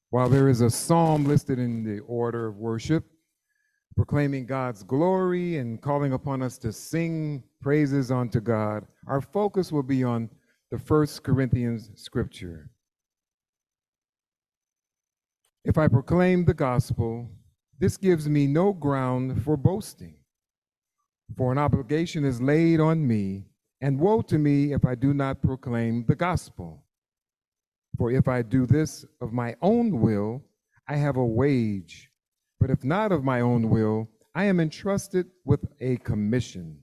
While there is a psalm listed in the order of worship, proclaiming God's glory and calling upon us to sing praises unto God, our focus will be on the 1 Corinthians scripture. If I proclaim the gospel, this gives me no ground for boasting, for an obligation is laid on me, and woe to me if I do not proclaim the gospel. For if I do this of my own will, I have a wage. But if not of my own will, I am entrusted with a commission.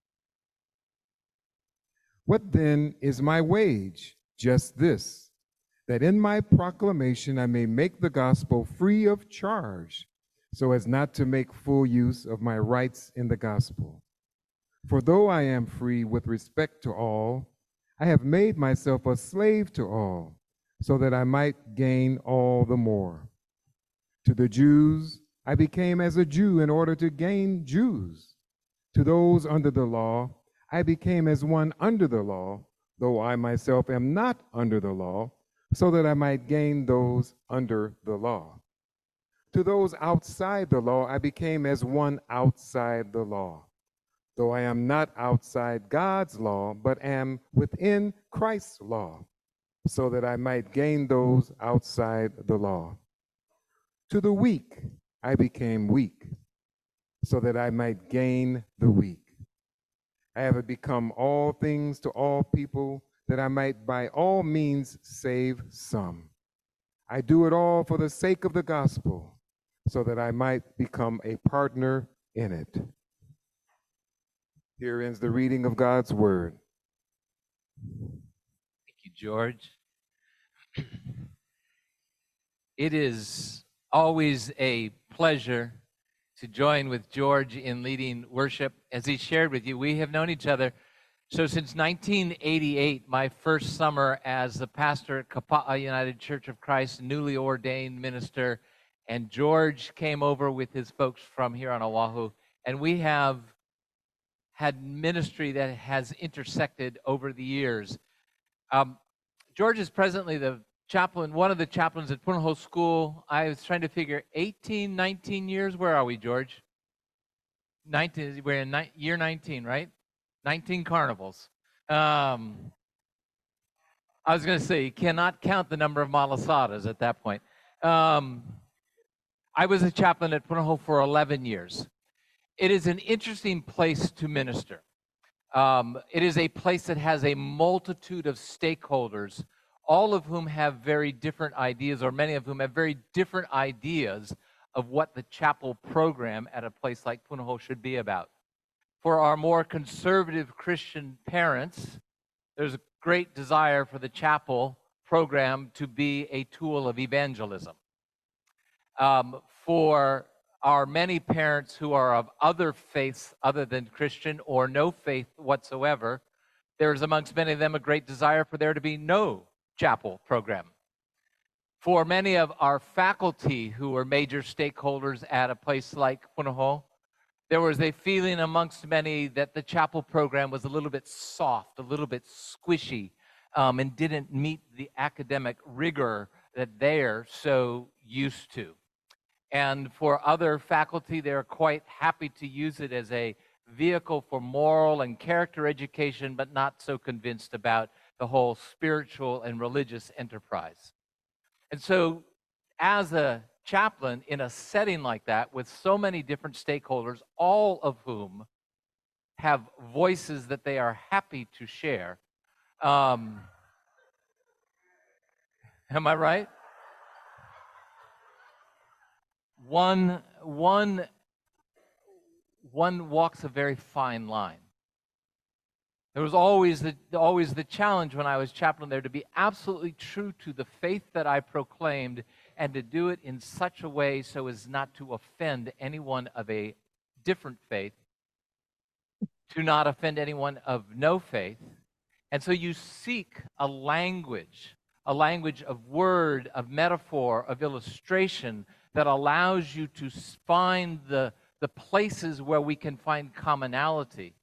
What then is my wage? Just this, that in my proclamation I may make the gospel free of charge, so as not to make full use of my rights in the gospel. For though I am free with respect to all, I have made myself a slave to all, so that I might gain all the more. To the Jews, I became as a Jew in order to gain Jews. To those under the law, I became as one under the law, though I myself am not under the law, so that I might gain those under the law. To those outside the law, I became as one outside the law, though I am not outside God's law, but am within Christ's law, so that I might gain those outside the law. To the weak, I became weak, so that I might gain the weak. I have become all things to all people, that I might by all means save some. I do it all for the sake of the gospel, so that I might become a partner in it. Here ends the reading of God's word. Thank you, George. It is always a pleasure to join with George in leading worship. As he shared with you, we have known each other since 1988, my first summer as the pastor at Kapa'a United Church of Christ, newly ordained minister, and George came over with his folks from here on Oahu, and we have had ministry that has intersected over the years. George is presently the chaplain, one of the chaplains at Punahou School. I was trying to figure 18, 19 years. Where are we, George? 19. We're in year 19, right? 19 carnivals. I was going to say, you cannot count the number of malasadas at that point. I was a chaplain at Punahou for 11 years. It is an interesting place to minister. It is a place that has a multitude of stakeholders, all of whom have very different ideas, or many of whom have very different ideas of what the chapel program at a place like Punahou should be about. For our more conservative Christian parents, there's a great desire for the chapel program to be a tool of evangelism. For our many parents who are of other faiths other than Christian or no faith whatsoever, there is amongst many of them a great desire for there to be no chapel program. For many of our faculty who are major stakeholders at a place like Punahou, there was a feeling amongst many that the chapel program was a little bit soft, a little bit squishy, and didn't meet the academic rigor that they're so used to. And for other faculty, they're quite happy to use it as a vehicle for moral and character education, but not so convinced about the whole spiritual and religious enterprise. And so as a chaplain in a setting like that with so many different stakeholders, all of whom have voices that they are happy to share. Am I right? One walks a very fine line. There was always the challenge when I was chaplain there to be absolutely true to the faith that I proclaimed, and to do it in such a way so as not to offend anyone of a different faith, to not offend anyone of no faith. And so you seek a language of word, of metaphor, of illustration that allows you to find the places where we can find commonality.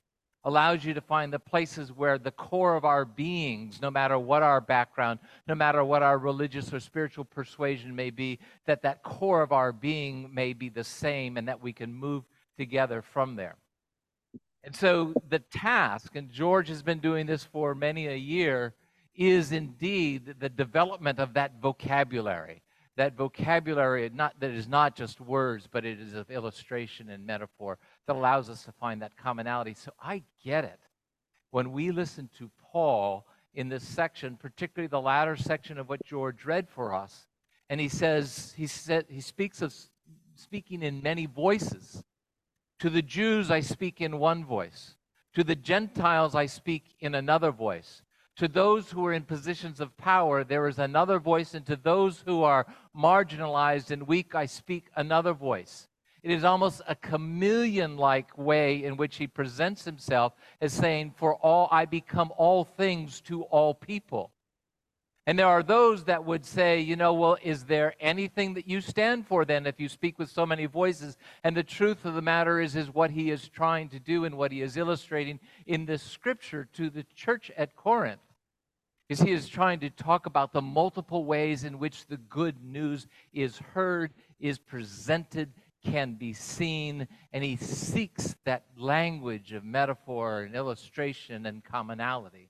allows you to find the places where the core of our beings, no matter what our background, no matter what our religious or spiritual persuasion may be, that core of our being may be the same and that we can move together from there. And so the task, and George has been doing this for many a year, is indeed the development of that vocabulary. That vocabulary that is not just words, but it is of illustration and metaphor that allows us to find that commonality. So I get it. When we listen to Paul in this section, particularly the latter section of what George read for us, and he speaks of speaking in many voices. To the Jews I speak in one voice. To the Gentiles I speak in another voice. To those who are in positions of power, there is another voice, and to those who are marginalized and weak, I speak another voice. It is almost a chameleon-like way in which he presents himself as saying, for all I become all things to all people. And there are those that would say, well, is there anything that you stand for then if you speak with so many voices? And the truth of the matter is what he is trying to do and what he is illustrating in this scripture to the church at Corinth is he is trying to talk about the multiple ways in which the good news is heard, is presented, can be seen, and he seeks that language of metaphor and illustration and commonality.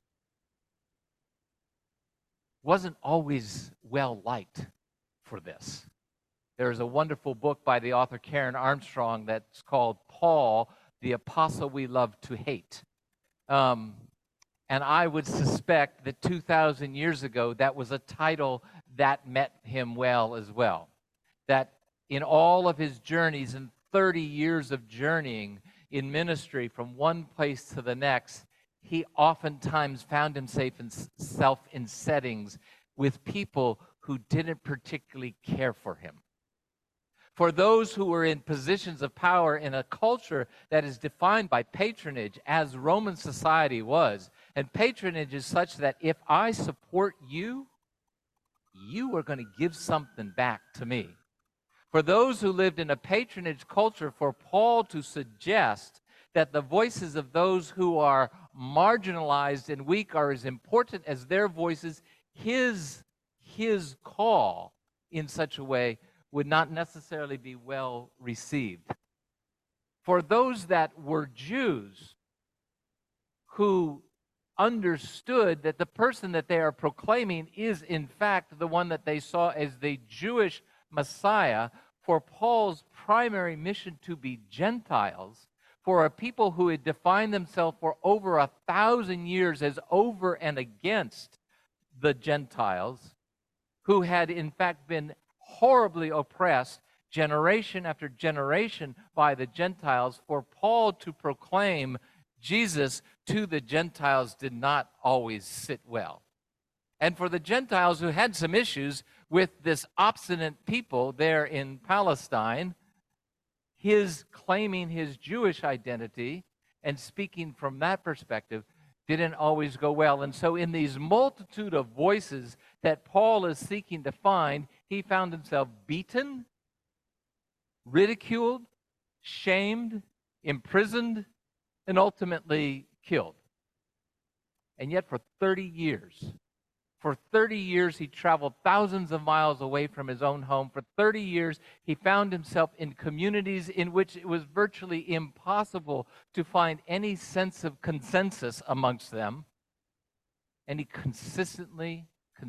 Wasn't always well liked for this. There is a wonderful book by the author Karen Armstrong that's called Paul, the Apostle We Love to Hate. And I would suspect that 2,000 years ago, that was a title that met him well as well. That in all of his journeys and 30 years of journeying in ministry from one place to the next, he oftentimes found himself in settings with people who didn't particularly care for him. For those who were in positions of power in a culture that is defined by patronage, as Roman society was, and patronage is such that if I support you, you are going to give something back to me. For those who lived in a patronage culture, for Paul to suggest that the voices of those who are marginalized and weak are as important as their voices, his call in such a way would not necessarily be well received. For those that were Jews who understood that the person that they are proclaiming is in fact the one that they saw as the Jewish Messiah, for Paul's primary mission to be Gentiles, for a people who had defined themselves for over 1,000 years as over and against the Gentiles, who had in fact been horribly oppressed generation after generation by the Gentiles, for Paul to proclaim Jesus to the Gentiles did not always sit well. And for the Gentiles who had some issues with this obstinate people there in Palestine, his claiming his Jewish identity and speaking from that perspective didn't always go well. And so in these multitude of voices that Paul is seeking to find, he found himself beaten, ridiculed, shamed, imprisoned, and ultimately killed. And yet for 30 years, he traveled thousands of miles away from his own home. For 30 years, he found himself in communities in which it was virtually impossible to find any sense of consensus amongst them. And he consistently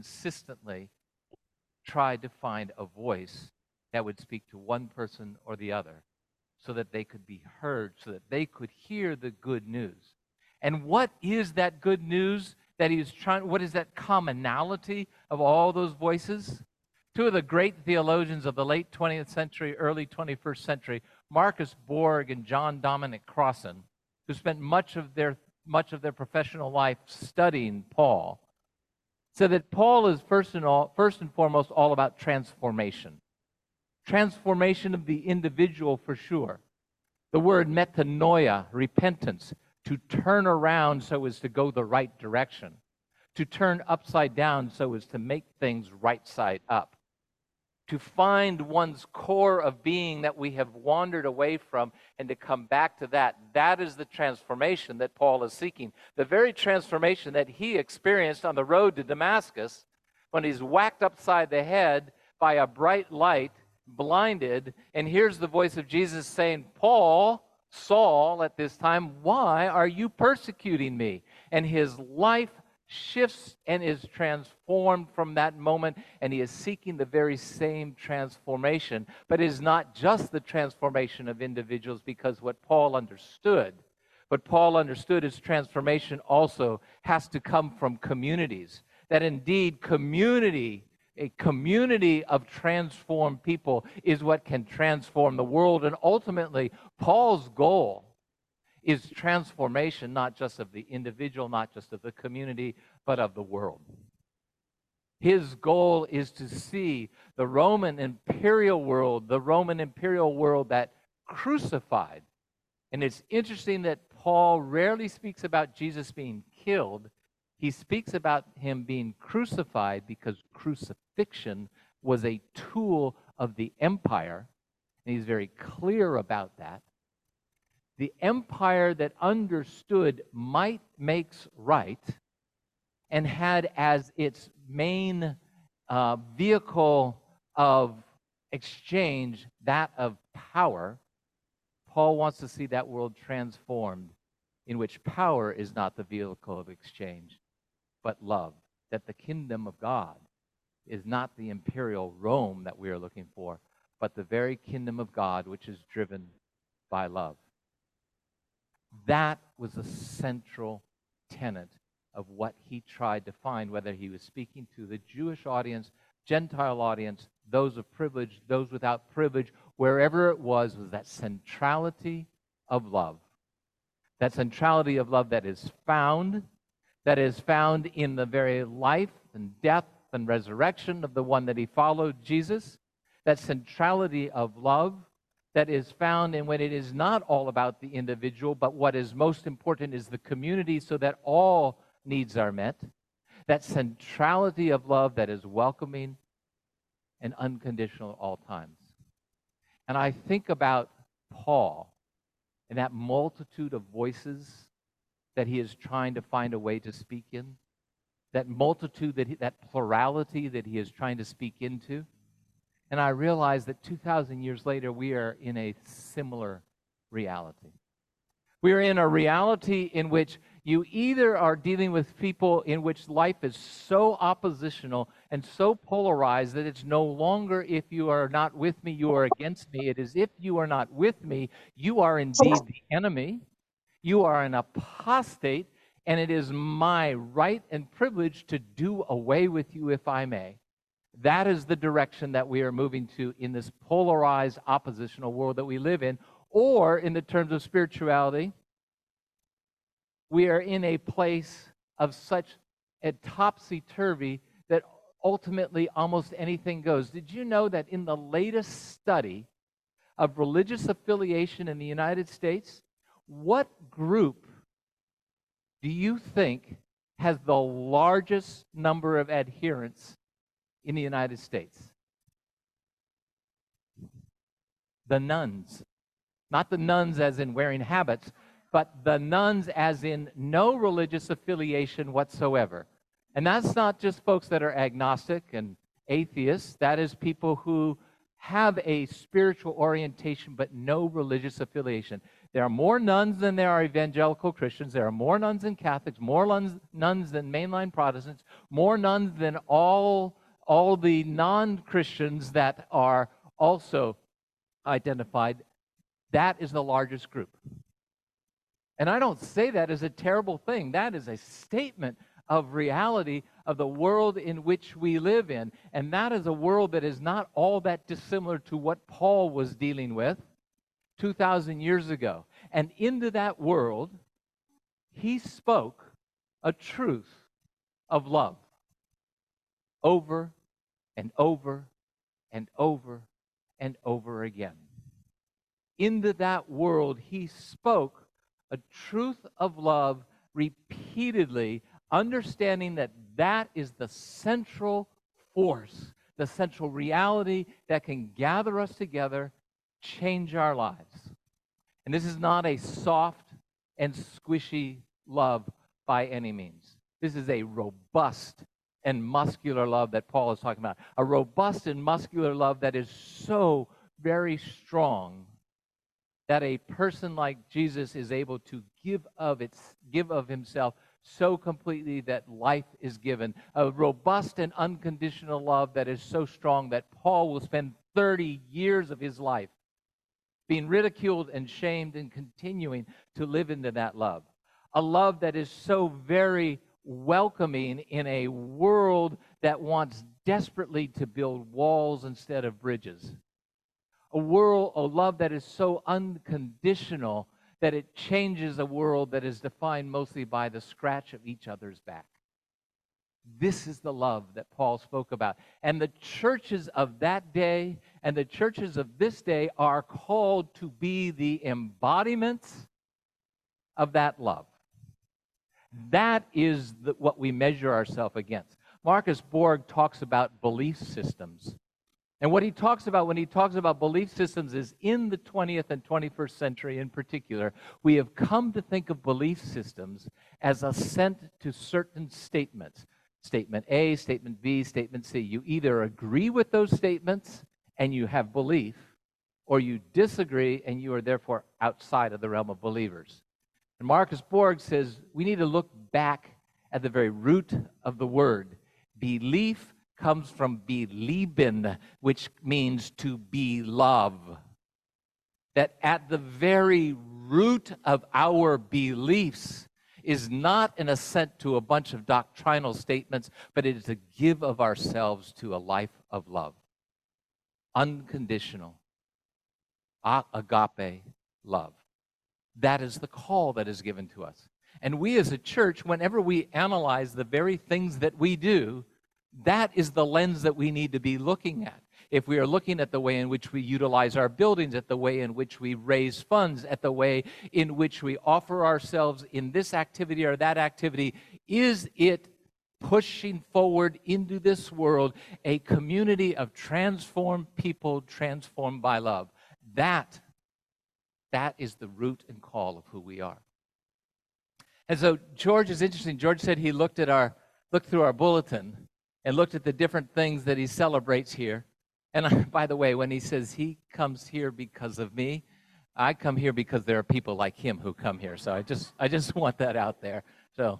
tried to find a voice that would speak to one person or the other so that they could be heard, so that they could hear the good news. And what is that good news that he was trying? What is that commonality of all those voices? Two of the great theologians of the late 20th century, early 21st century, Marcus Borg and John Dominic Crossan, who spent much of their professional life studying Paul, said that Paul is first and foremost all about transformation. Transformation of the individual for sure. The word metanoia, repentance, to turn around so as to go the right direction, to turn upside down so as to make things right side up. to find one's core of being that we have wandered away from and to come back to that. That is the transformation that Paul is seeking. The very transformation that he experienced on the road to Damascus when he's whacked upside the head by a bright light, blinded, and hears the voice of Jesus saying, Paul, Saul at this time, why are you persecuting me? And his life shifts and is transformed from that moment, and he is seeking the very same transformation. But it is not just the transformation of individuals, because what Paul understood is transformation also has to come from communities. That indeed community, a community of transformed people, is what can transform the world. And ultimately, Paul's goal is transformation, not just of the individual, not just of the community, but of the world. His goal is to see the Roman imperial world that crucified. And it's interesting that Paul rarely speaks about Jesus being killed. He speaks about him being crucified because crucifixion was a tool of the empire. And he's very clear about that. The empire that understood might makes right and had as its main vehicle of exchange that of power, Paul wants to see that world transformed, in which power is not the vehicle of exchange, but love. That the kingdom of God is not the imperial Rome that we are looking for, but the very kingdom of God which is driven by love. That was a central tenet of what he tried to find, whether he was speaking to the Jewish audience, Gentile audience, those of privilege, those without privilege, wherever it was that centrality of love. That centrality of love that is found in the very life and death and resurrection of the one that he followed, Jesus. That centrality of love that is found in when it is not all about the individual, but what is most important is the community, so that all needs are met. That centrality of love that is welcoming and unconditional at all times. And I think about Paul and that multitude of voices that he is trying to find a way to speak in, that multitude, that plurality that he is trying to speak into. And I realize that 2,000 years later, we are in a similar reality. We are in a reality in which you either are dealing with people in which life is so oppositional and so polarized that it's no longer, if you are not with me, you are against me. It is, if you are not with me, you are indeed the enemy. You are an apostate, and it is my right and privilege to do away with you if I may. That is the direction that we are moving to in this polarized, oppositional world that we live in. Or, in the terms of spirituality, we are in a place of such a topsy-turvy that ultimately almost anything goes. Did you know that in the latest study of religious affiliation in the United States, what group do you think has the largest number of adherents in the United States? The nuns. Not the nuns as in wearing habits, but the nuns as in no religious affiliation whatsoever. And that's not just folks that are agnostic and atheists. That is people who have a spiritual orientation but no religious affiliation. There are more nuns than there are evangelical Christians. There are more nuns than Catholics, more nuns than mainline Protestants, more nuns than all the non-Christians that are also identified. That is the largest group. And I don't say that as a terrible thing. That is a statement of reality of the world in which we live in. And that is a world that is not all that dissimilar to what Paul was dealing with 2,000 years ago. And into that world, he spoke a truth of love over and over and over and over again. Into that world, he spoke a truth of love repeatedly, understanding that that is the central force the central reality that can gather us together, change our lives. And this is not a soft and squishy love by any means. This is a robust and muscular love that Paul is talking about. A robust and muscular love that is so very strong that a person like Jesus is able to give of himself so completely that life is given. A robust and unconditional love that is so strong that Paul will spend 30 years of his life being ridiculed and shamed and continuing to live into that love. A love that is so very welcoming in a world that wants desperately to build walls instead of bridges. A love that is so unconditional that it changes a world that is defined mostly by the scratch of each other's back. This is the love that Paul spoke about. And the churches of that day and the churches of this day are called to be the embodiments of that love. That is what we measure ourselves against. Marcus Borg talks about belief systems. And what he talks about when he talks about belief systems is in the 20th and 21st century in particular, we have come to think of belief systems as assent to certain statements. Statement A, statement B, statement C. You either agree with those statements and you have belief, or you disagree and you are therefore outside of the realm of believers. And Marcus Borg says we need to look back at the very root of the word. Belief comes from belieben, which means to be love. That at the very root of our beliefs is not an assent to a bunch of doctrinal statements, but it is a give of ourselves to a life of love. Unconditional, agape love. That is the call that is given to us. And we as a church, whenever we analyze the very things that we do, that is the lens that we need to be looking at. If we are looking at the way in which we utilize our buildings, at the way in which we raise funds, at the way in which we offer ourselves in this activity or that activity, is it pushing forward into this world a community of transformed people transformed by love? That is the root and call of who we are. And so George is interesting. George said he looked through our bulletin and looked at the different things that he celebrates here. And by the way, when he says he comes here because of me, I come here because there are people like him who come here. So I just want that out there. So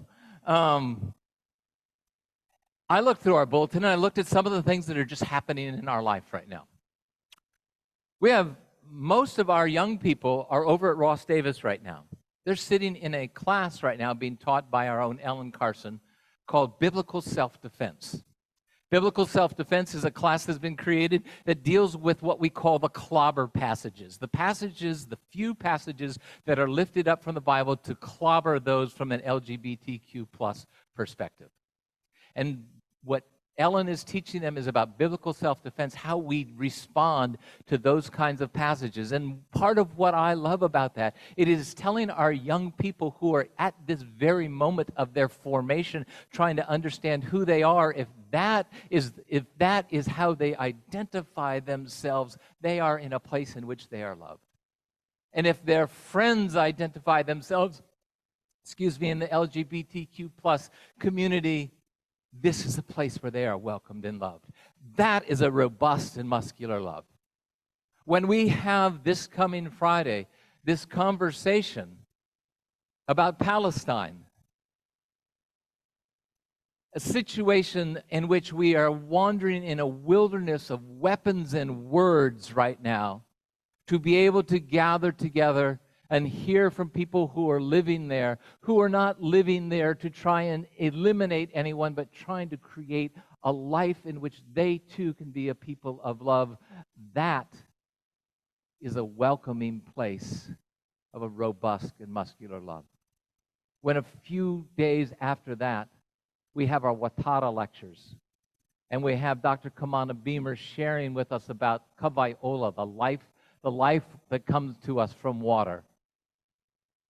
I looked through our bulletin and I looked at some of the things that are just happening in our life right now. We have most of our young people are over at Ross Davis right now. They're sitting in a class right now being taught by our own Ellen Carson called Biblical Self-Defense. Biblical Self-Defense is a class that's been created that deals with what we call the clobber passages. The few passages that are lifted up from the Bible to clobber those from an LGBTQ plus perspective. And what Ellen is teaching them is about biblical self-defense, how we respond to those kinds of passages. And part of what I love about that, it is telling our young people who are at this very moment of their formation, trying to understand who they are, if that is how they identify themselves, they are in a place in which they are loved. And if their friends identify themselves, in the LGBTQ plus community, this is a place where they are welcomed and loved. That is a robust and muscular love. When we have this coming Friday, this conversation about Palestine, a situation in which we are wandering in a wilderness of weapons and words right now, to be able to gather together and hear from people who are living there, who are not living there to try and eliminate anyone, but trying to create a life in which they too can be a people of love. That is a welcoming place of a robust and muscular love. When a few days after that, we have our Watara lectures, and we have Dr. Kamana Beamer sharing with us about Kavai Ola, the life that comes to us from water.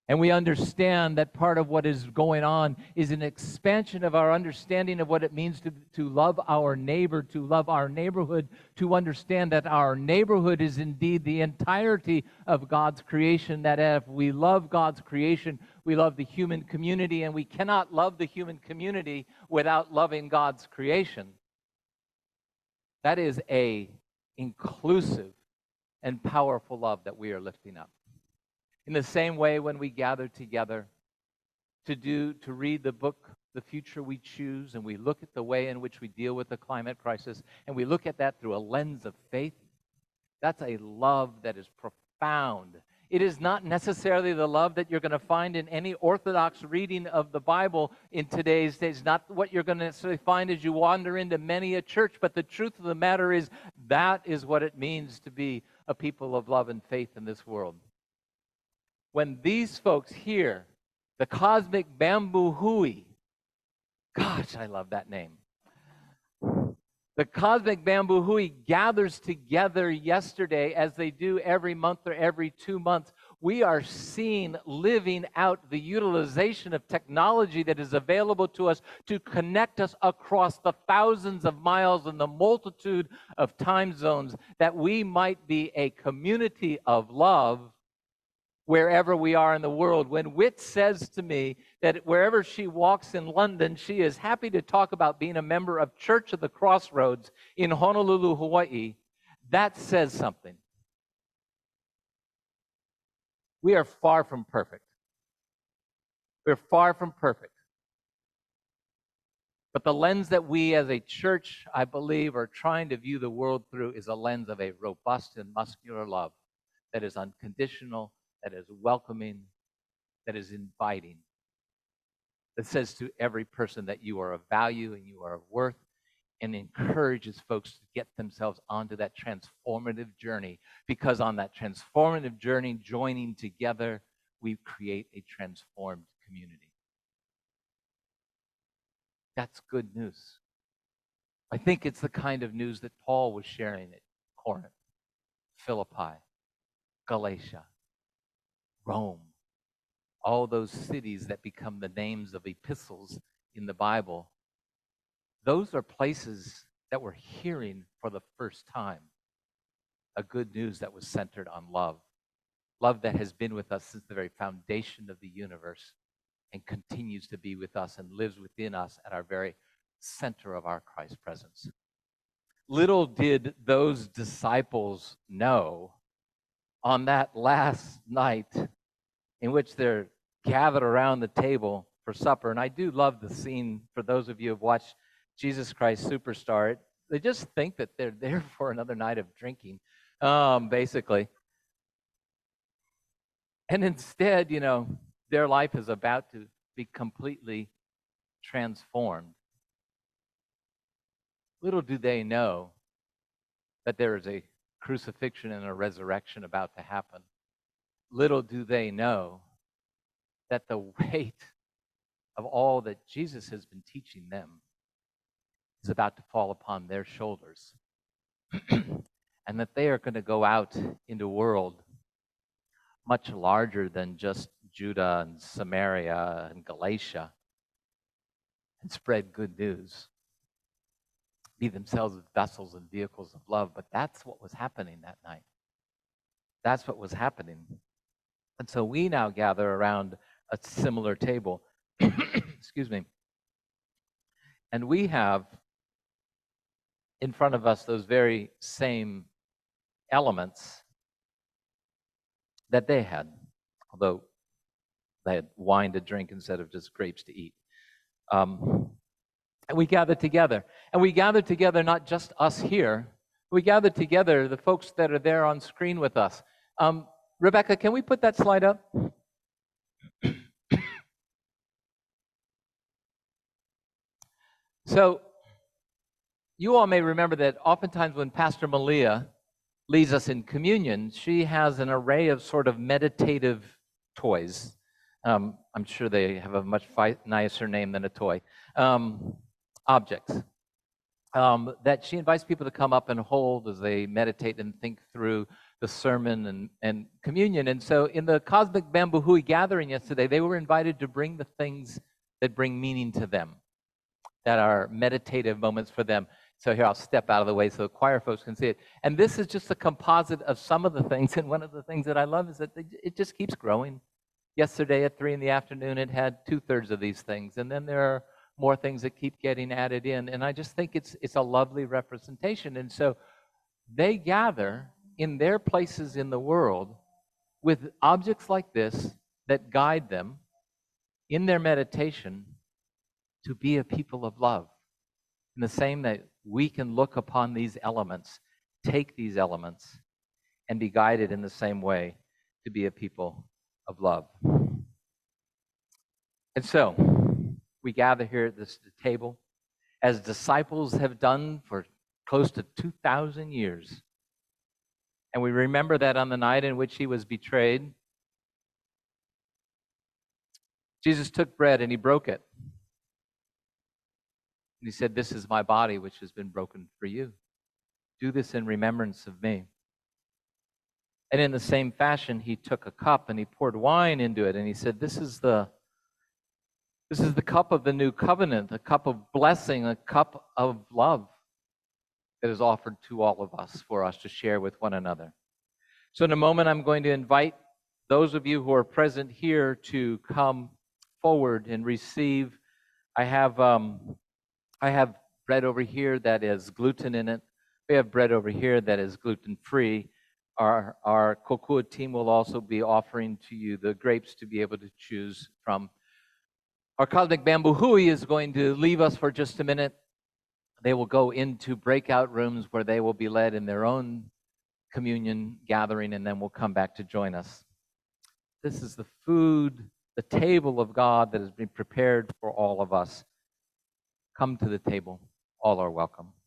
And we understand that part of what is going on is an expansion of our understanding of what it means to love our neighbor, to love our neighborhood, to understand that our neighborhood is indeed the entirety of God's creation, that if we love God's creation, we love the human community, and we cannot love the human community without loving God's creation. That is an inclusive and powerful love that we are lifting up. In the same way, when we gather together to read the book, The Future We Choose, and we look at the way in which we deal with the climate crisis, and we look at that through a lens of faith, that's a love that is profound. It is not necessarily the love that you're going to find in any Orthodox reading of the Bible in today's days, not what you're going to necessarily find as you wander into many a church, but the truth of the matter is that is what it means to be a people of love and faith in this world. When these folks hear the Cosmic Bamboo Hui, gosh, I love that name. The Cosmic Bamboo Hui gathers together yesterday, as they do every month or every 2 months. We are seeing living out the utilization of technology that is available to us to connect us across the thousands of miles and the multitude of time zones, that we might be a community of love wherever we are in the world. When Whit says to me that wherever she walks in London, she is happy to talk about being a member of Church of the Crossroads in Honolulu, Hawaii, that says something. We are far from perfect. We're far from perfect. But the lens that we as a church, I believe, are trying to view the world through is a lens of a robust and muscular love that is unconditional, that is welcoming, that is inviting, that says to every person that you are of value and you are of worth, and encourages folks to get themselves onto that transformative journey, because on that transformative journey, joining together, we create a transformed community. That's good news. I think it's the kind of news that Paul was sharing at Corinth, Philippi, Galatia, Rome, all those cities that become the names of epistles in the Bible. Those are places that we're hearing for the first time a good news that was centered on love. Love that has been with us since the very foundation of the universe and continues to be with us and lives within us at our very center of our Christ presence. Little did those disciples know on that last night in which they're gathered around the table for supper. And I do love the scene, for those of you who have watched Jesus Christ Superstar. They just think that they're there for another night of drinking, basically. And instead, their life is about to be completely transformed. Little do they know that there is a crucifixion and a resurrection about to happen. Little do they know that the weight of all that Jesus has been teaching them is about to fall upon their shoulders. And that they are going to go out into a world much larger than just Judah and Samaria and Galatia and spread good news. Be themselves vessels and vehicles of love. But that's what was happening that night. That's what was happening. And so we now gather around a similar table. Excuse me. And we have in front of us those very same elements that they had, although they had wine to drink instead of just grapes to eat. And we gather together. And we gather together not just us here. We gather together the folks that are there on screen with us. Rebecca, can we put that slide up? So, you all may remember that oftentimes when Pastor Malia leads us in communion, she has an array of sort of meditative toys. I'm sure they have a much nicer name than a toy. Objects that she invites people to come up and hold as they meditate and think through the sermon and communion. And so in the Cosmic Bamboo Hui gathering yesterday, they were invited to bring the things that bring meaning to them, that are meditative moments for them. So here, I'll step out of the way so the choir folks can see it. And this is just a composite of some of the things. And one of the things that I love is that it just keeps growing. Yesterday at 3 in the afternoon, it had 2/3 of these things. And then there are more things that keep getting added in. And I just think it's a lovely representation. And so they gather in their places in the world with objects like this that guide them in their meditation to be a people of love. In the same that we can look upon these elements, take these elements, and be guided in the same way to be a people of love. And so, we gather here at this table, as disciples have done for close to 2,000 years. And we remember that on the night in which he was betrayed, Jesus took bread and he broke it. And he said, "This is my body, which has been broken for you. Do this in remembrance of me." And in the same fashion, he took a cup and he poured wine into it. And he said, This is the cup of the new covenant, a cup of blessing, a cup of love that is offered to all of us for us to share with one another. So in a moment, I'm going to invite those of you who are present here to come forward and receive. I have bread over here that has gluten in it. We have bread over here that is gluten-free. Our Kokua team will also be offering to you the grapes to be able to choose from. Our Cosmic Bamboo Hui is going to leave us for just a minute. They will go into breakout rooms where they will be led in their own communion gathering, and then will come back to join us. This is the food, the table of God that has been prepared for all of us. Come to the table. All are welcome.